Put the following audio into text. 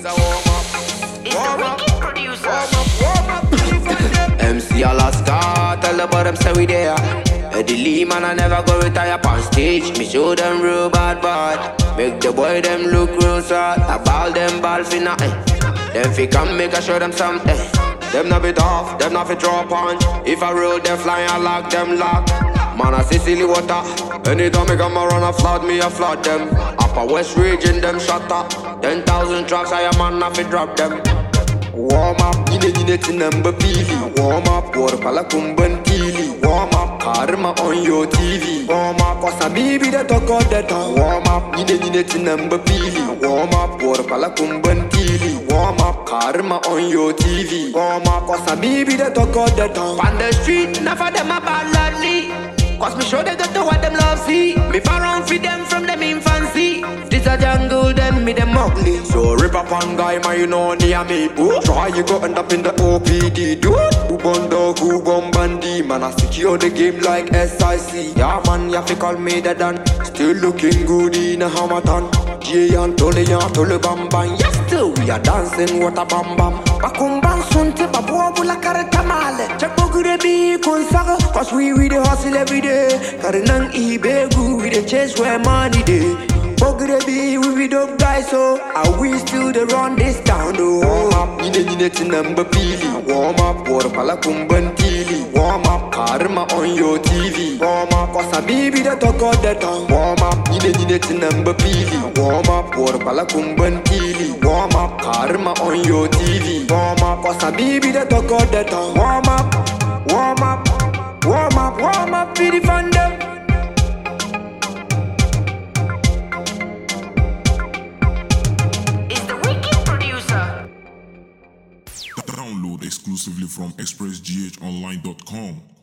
is a warm up. It's the wicked producer. Warm up, MC Alaska, tell the bottom say we there. Eddie Lee, man, I never go retire on stage. Me show them real bad. Make the boy them look real sad. I ball them ball finna. Them fi come make I show them something. Them not bit off, them not fi draw punch. If I roll them fly, I lock them lock. Man, I Sicily water. Anytime I come around, I flood them. Upper West region, them shut up. 10,000 tracks, I am man, I fi drop them. Warm up, yine tinamba pili. Warm up, water pala kumbantili. Warm up, karma on your TV. Warm up, cause I be the talk of the town. Warm up, yine tinamba pili. Warm up, water pala kumbantili. Warm up, karma on your TV. Warm up, cause I be the talk of the town. On the street, enough of them about lovely. Cause me show they got to what them love see. Me far around feed them from them infancy. This a jungle, them me them ugly. So rip up on guy, man, you know near me. Ooh, try you go end up in the OPD, dude. Who gon' dog, who gon' bandy? Man, I secure the game like SIC. Yeah, man, you have to call me the Dan. Still looking good in a Hamatan. Jay and Tole bam bam. Yes, still we are dancing, what a bam bam. Bakumbang sunte, babu la karatamale. Check bogure be konsaga. Cause we the hustle every day. Karinang ibegu, we the chase where money day. Bogure be, we dope guys, so are we still the run this town, though? Warm up, yine tinamba pili. Warm up, water pala kumbantili. Warm up, karma on your TV. Warm up, cause I be the talk of the town. Warm up, yine tinamba pili. Warm up, water pala kumbantili. Warm up, karma on your TV. Warm up, cause I be the talk of the town. Warm up, warm up, warm up, warm up, be the fun them. Download exclusively from expressghonline.com.